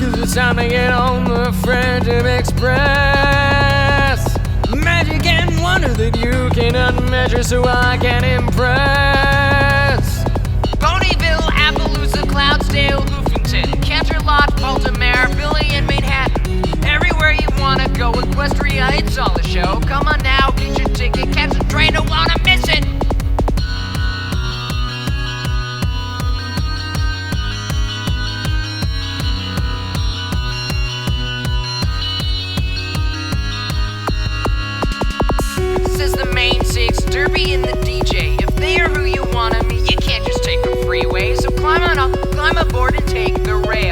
'cause it's time to get on the Friendship Express. Magic and wonder that you cannot measure, so I can impress. Ponyville, Appaloosa, Cloudsdale, Hoofington, Canterlot, Baltimore, Billy and Manhattan. Everywhere you wanna go, Equestria, it's all a show. Come on now, get your ticket, catch a train, don't wanna miss it. Says the main six, Derby and the DJ. If they are who you wanna meet, you can't just take the freeway. So climb on up, climb aboard and take the rail.